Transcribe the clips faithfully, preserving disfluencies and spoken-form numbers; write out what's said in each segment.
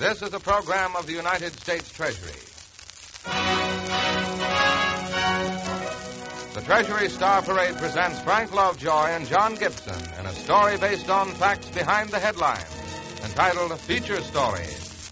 This is a program of the United States Treasury. The Treasury Star Parade presents Frank Lovejoy and John Gibson in a story based on facts behind the headlines, entitled Feature Story.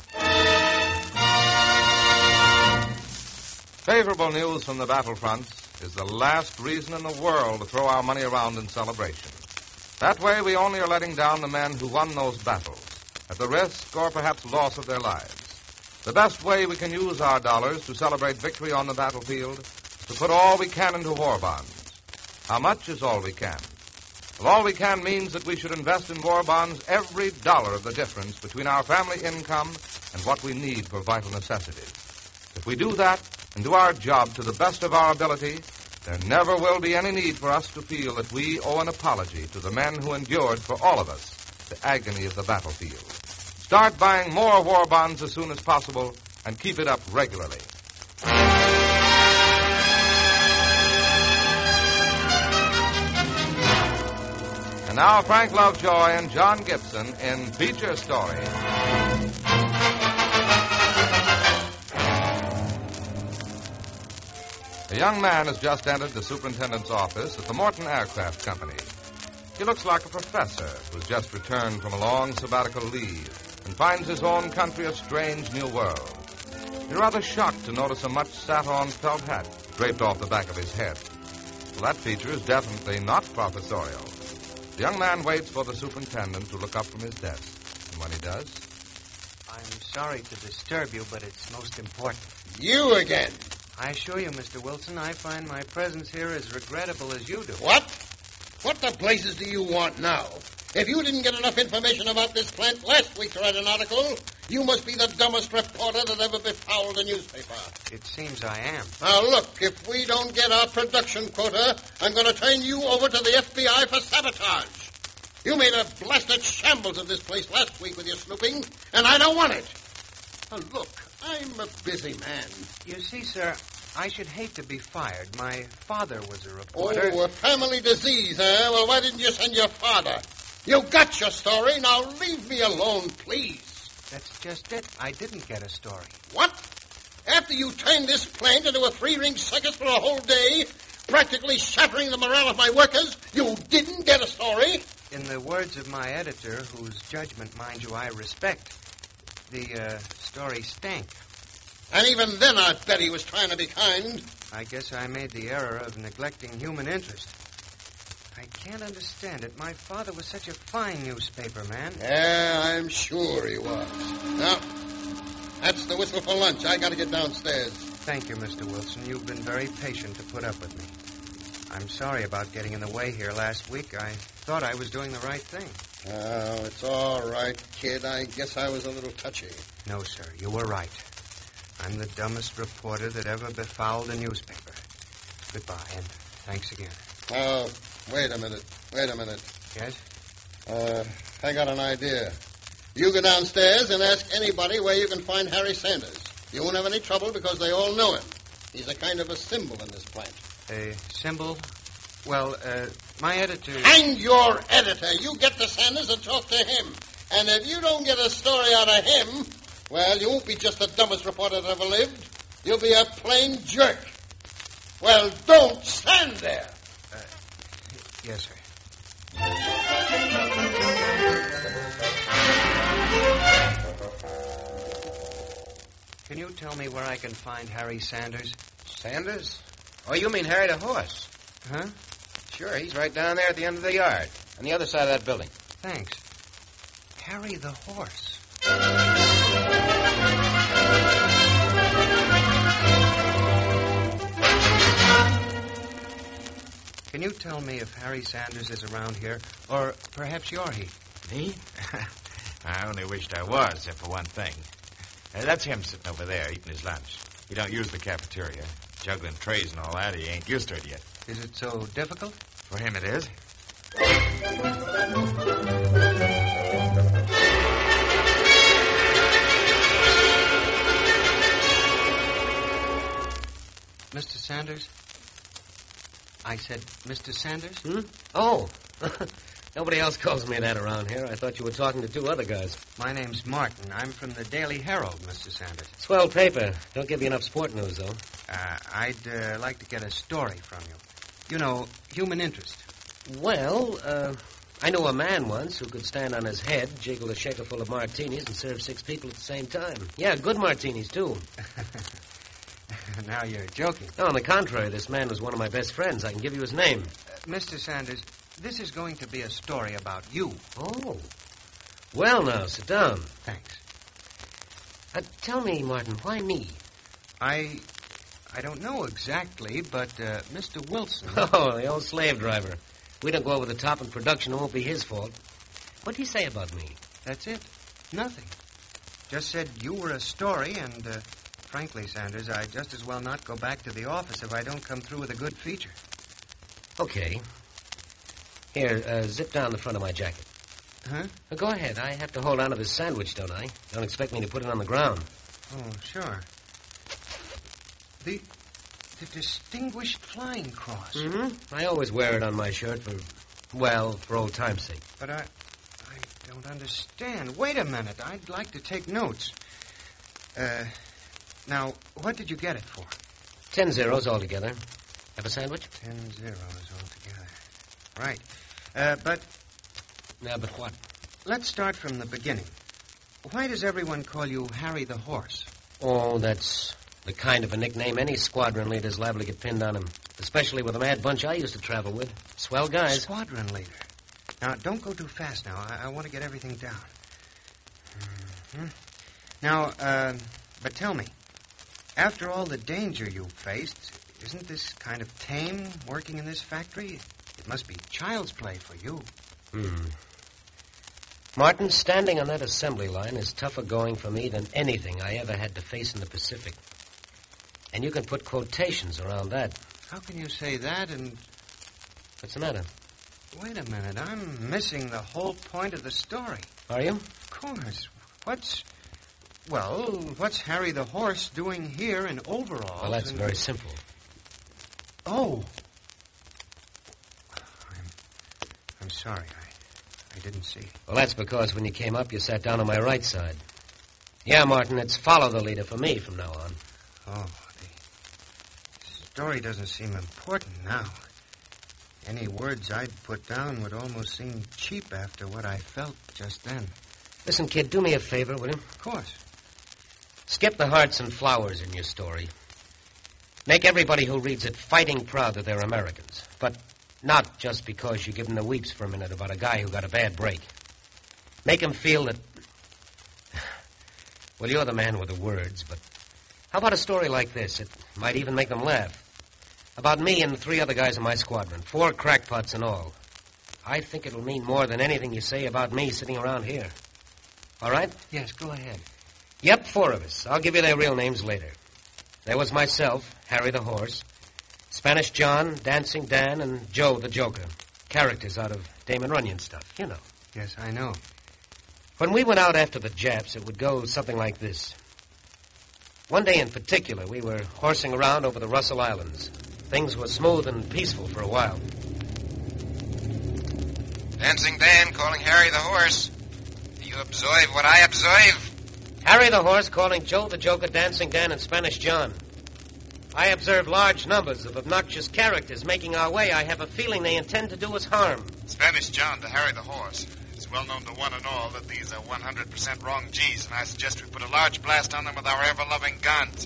Favorable news from the battlefronts is the last reason in the world to throw our money around in celebration. That way, we only are letting down the men who won those battles, at the risk or perhaps loss of their lives. The best way we can use our dollars to celebrate victory on the battlefield is to put all we can into war bonds. How much is all we can? Well, all we can means that we should invest in war bonds every dollar of the difference between our family income and what we need for vital necessities. If we do that and do our job to the best of our ability, there never will be any need for us to feel that we owe an apology to the men who endured for all of us the agony of the battlefield. Start buying more war bonds as soon as possible and keep it up regularly. And now Frank Lovejoy and John Gibson in Feature Story. A young man has just entered the superintendent's office at the Morton Aircraft Company. He looks like a professor who's just returned from a long sabbatical leave and finds his own country a strange new world. You're rather shocked to notice a much sat-on felt hat draped off the back of his head. Well, that feature is definitely not professorial. The young man waits for the superintendent to look up from his desk. And when he does... I'm sorry to disturb you, but it's most important. You again? I assure you, Mister Wilson, I find my presence here as regrettable as you do. What? What the blazes do you want now? If you didn't get enough information about this plant last week to write an article, you must be the dumbest reporter that ever befouled a newspaper. It seems I am. Now, look, if we don't get our production quota, I'm going to turn you over to the F B I for sabotage. You made a blasted shambles of this place last week with your snooping, and I don't want it. Now, look, I'm a busy man. You see, sir, I should hate to be fired. My father was a reporter. Oh, a family disease, eh? Well, why didn't you send your father? You got your story. Now leave me alone, please. That's just it. I didn't get a story. What? After you turned this plant into a three-ring circus for a whole day, practically shattering the morale of my workers, you didn't get a story? In the words of my editor, whose judgment, mind you, I respect, the uh, story stank. And even then I bet he was trying to be kind. I guess I made the error of neglecting human interest. I can't understand it. My father was such a fine newspaper man. Yeah, I'm sure he was. Now, that's the whistle for lunch. I got to get downstairs. Thank you, Mister Wilson. You've been very patient to put up with me. I'm sorry about getting in the way here last week. I thought I was doing the right thing. Oh, it's all right, kid. I guess I was a little touchy. No, sir. You were right. I'm the dumbest reporter that ever befouled a newspaper. Goodbye, and thanks again. Oh, wait a minute. Wait a minute. Yes? Uh, I got an idea. You go downstairs and ask anybody where you can find Harry Sanders. You won't have any trouble because they all know him. He's a kind of a symbol in this plant. A symbol? Well, uh, my editor... Hang your editor. You get to Sanders and talk to him. And if you don't get a story out of him, well, you won't be just the dumbest reporter that ever lived. You'll be a plain jerk. Well, don't stand there. Uh, yes, sir. Can you tell me where I can find Harry Sanders? Sanders? Oh, you mean Harry the horse? Huh? Sure, he's right down there at the end of the yard, on the other side of that building. Thanks. Harry the horse. Can you tell me if Harry Sanders is around here, or perhaps you're he? Me? I only wished I was, except for one thing. Uh, that's him sitting over there eating his lunch. He don't use the cafeteria. Juggling trays and all that, he ain't used to it yet. Is it so difficult? For him it is. Mister Sanders? I said, Mister Sanders? Hmm? Oh. Nobody else calls me that around here. I thought you were talking to two other guys. My name's Martin. I'm from the Daily Herald, Mister Sanders. Swell paper. Don't give you enough sport news, though. Uh, I'd uh, like to get a story from you. You know, human interest. Well, uh, I knew a man once who could stand on his head, jiggle a shaker full of martinis, and serve six people at the same time. Yeah, good martinis, too. Now you're joking. No, on the contrary, this man was one of my best friends. I can give you his name. Uh, Mister Sanders, this is going to be a story about you. Oh. Well, now, sit down. Thanks. Uh, tell me, Martin, why me? I... I don't know exactly, but uh, Mister Wilson... Oh, the old slave driver. We don't go over the top in production. It won't be his fault. What do you say about me? That's it. Nothing. Just said you were a story, and uh, frankly, Sanders, I'd just as well not go back to the office if I don't come through with a good feature. Okay. Here, uh, zip down the front of my jacket. Huh? Well, go ahead. I have to hold on to this sandwich, don't I? Don't expect me to put it on the ground. Oh, sure. The... the Distinguished Flying Cross. Mm-hmm. I always wear it on my shirt for, well, for old time's sake. But I... I don't understand. Wait a minute. I'd like to take notes. Uh, now, what did you get it for? Ten zeros altogether. Have a sandwich? Ten zeros altogether. Right. Uh, but... Yeah, but what? Let's start from the beginning. Why does everyone call you Harry the Horse? Oh, that's the kind of a nickname any squadron leader's liable to get pinned on him. Especially with the mad bunch I used to travel with. Swell guys. Squadron leader. Now, don't go too fast now. I, I want to get everything down. Mm-hmm. Now, uh, but tell me, after all the danger you faced, isn't this kind of tame, working in this factory? It must be child's play for you. Hmm. Martin, standing on that assembly line is tougher going for me than anything I ever had to face in the Pacific. And you can put quotations around that. How can you say that and... What's the matter? Wait a minute. I'm missing the whole point of the story. Are you? Of course. What's... Well, what's Harry the Horse doing here in overalls? Well, that's and... very simple. Oh. I'm... I'm sorry. I... I didn't see. Well, that's because when you came up, you sat down on my right side. Yeah, Martin, it's follow the leader for me from now on. Oh, the story doesn't seem important now. Any words I'd put down would almost seem cheap after what I felt just then. Listen, kid, do me a favor, will you? Of course. Skip the hearts and flowers in your story. Make everybody who reads it fighting proud that they're Americans. But not just because you give them the weeps for a minute about a guy who got a bad break. Make them feel that... Well, you're the man with the words, but how about a story like this? It might even make them laugh. About me and three other guys in my squadron. Four crackpots in all. I think it'll mean more than anything you say about me sitting around here. All right? Yes, go ahead. Yep, four of us. I'll give you their real names later. There was myself, Harry the Horse, Spanish John, Dancing Dan, and Joe the Joker. Characters out of Damon Runyon stuff, you know. Yes, I know. When we went out after the Japs, it would go something like this. One day in particular, we were horsing around over the Russell Islands. Things were smooth and peaceful for a while. Dancing Dan calling Harry the Horse. Do you observe what I observe? Harry the Horse calling Joe the Joker, Dancing Dan, and Spanish John. I observe large numbers of obnoxious characters making our way. I have a feeling they intend to do us harm. Spanish John to Harry the Horse. It's well known to one and all that these are one hundred percent wrong G's, and I suggest we put a large blast on them with our ever-loving guns.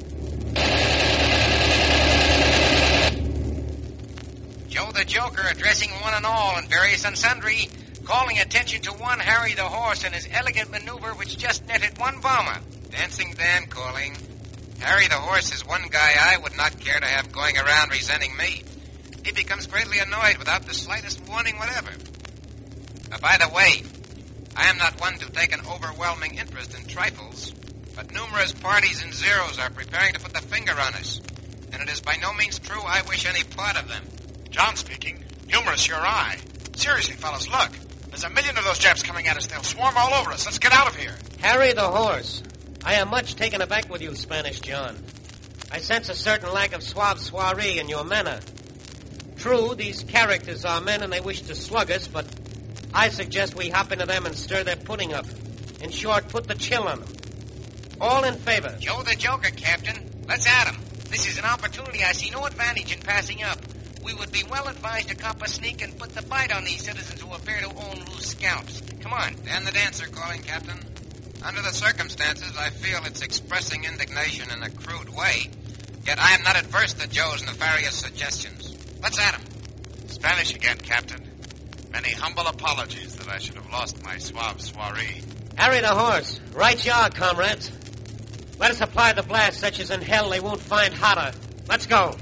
Joe the Joker addressing one and all and various and sundry, calling attention to one Harry the Horse and his elegant maneuver which just netted one bomber. Dancing Dan calling. Harry the Horse is one guy I would not care to have going around resenting me. He becomes greatly annoyed without the slightest warning whatever. Uh, by the way, I am not one to take an overwhelming interest in trifles, but numerous parties and zeros are preparing to put the finger on us, and it is by no means true I wish any part of them. John speaking. Numerous, your eye. Seriously, fellas, look. There's a million of those Japs coming at us. They'll swarm all over us. Let's get out of here. Harry the Horse. I am much taken aback with you, Spanish John. I sense a certain lack of suave soiree in your manner. True, these characters are men and they wish to slug us, but I suggest we hop into them and stir their pudding up. In short, put the chill on them. All in favor? Joe the Joker, Captain. Let's at him. This is an opportunity I see no advantage in passing up. We would be well advised to cop a sneak and put the bite on these citizens who appear to own loose scalps. Come on. Dan the Dancer calling, Captain. Under the circumstances, I feel it's expressing indignation in a crude way. Yet I am not adverse to Joe's nefarious suggestions. Let's at him. Spanish again, Captain. Many humble apologies that I should have lost my suave soiree. Harry the horse. Right you are, comrades. Let us apply the blast such as in hell they won't find hotter. Let's go.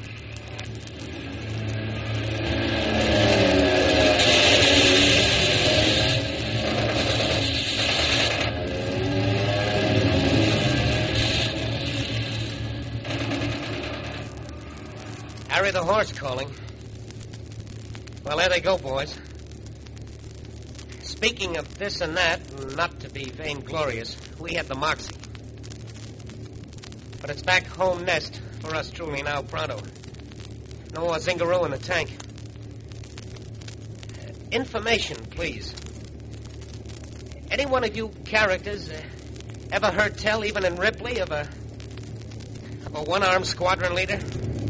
Harry the horse calling. Well, there they go, boys. Speaking of this and that, not to be vainglorious, we had the Moxie. But it's back home nest for us truly now pronto. No more zingaroo in the tank. Uh, information, please. Any one of you characters uh, ever heard tell, even in Ripley, of a of a one-armed squadron leader?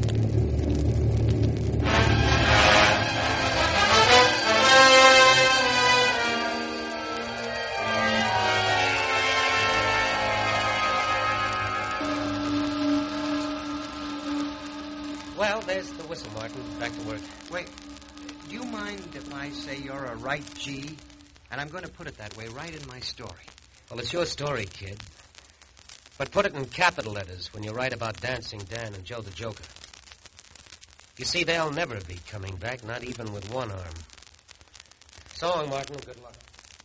Well, there's the whistle, Martin. Back to work. Wait, do you mind if I say you're a right G? And I'm going to put it that way right in my story. Well, it's your story, kid. But put it in capital letters when you write about Dancing Dan and Joe the Joker. You see, they'll never be coming back, not even with one arm. So long, Martin. Good luck.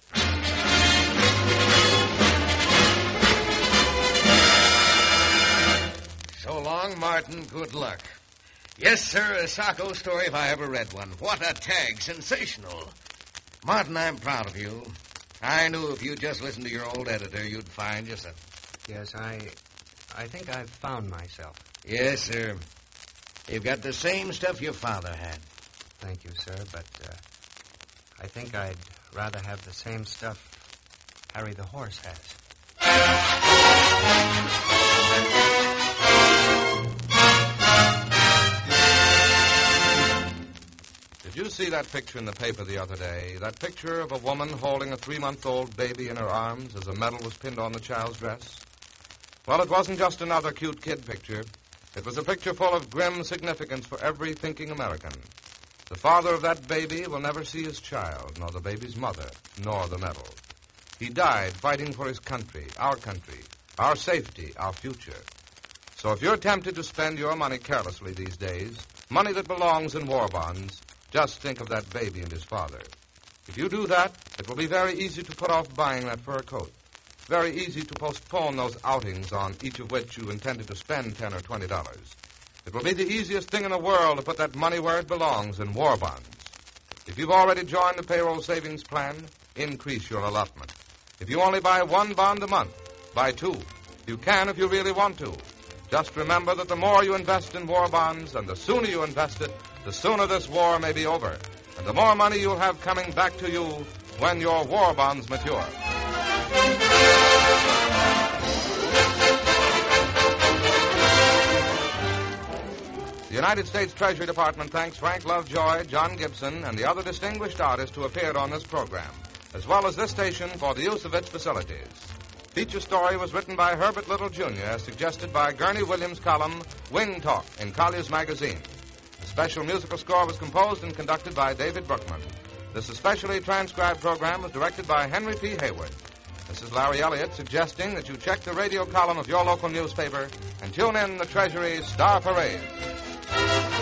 So long, Martin. Good luck. Yes, sir, a Sacco story if I ever read one. What a tag. Sensational. Martin, I'm proud of you. I knew if you just listened to your old editor, you'd find yourself. Yes, I... I think I've found myself. Yes, sir. You've got the same stuff your father had. Thank you, sir, but uh, I think I'd rather have the same stuff Harry the horse has. Did you see that picture in the paper the other day? That picture of a woman holding a three-month-old baby in her arms as a medal was pinned on the child's dress? Well, it wasn't just another cute kid picture. It was a picture full of grim significance for every thinking American. The father of that baby will never see his child, nor the baby's mother, nor the medal. He died fighting for his country, our country, our safety, our future. So if you're tempted to spend your money carelessly these days, money that belongs in war bonds, just think of that baby and his father. If you do that, it will be very easy to put off buying that fur coat. Very easy to postpone those outings on each of which you intended to spend ten or twenty dollars. It will be the easiest thing in the world to put that money where it belongs, in war bonds. If you've already joined the payroll savings plan, increase your allotment. If you only buy one bond a month, buy two. You can if you really want to. Just remember that the more you invest in war bonds and the sooner you invest it, the sooner this war may be over, and the more money you'll have coming back to you when your war bonds mature. The United States Treasury Department thanks Frank Lovejoy, John Gibson, and the other distinguished artists who appeared on this program, as well as this station for the use of its facilities. Feature story was written by Herbert Little, Junior, as suggested by Gurney Williams' column, Wing Talk, in Collier's Magazine. The special musical score was composed and conducted by David Brookman. This especially transcribed program was directed by Henry P. Hayward. This is Larry Elliott suggesting that you check the radio column of your local newspaper and tune in the Treasury's Star Parade.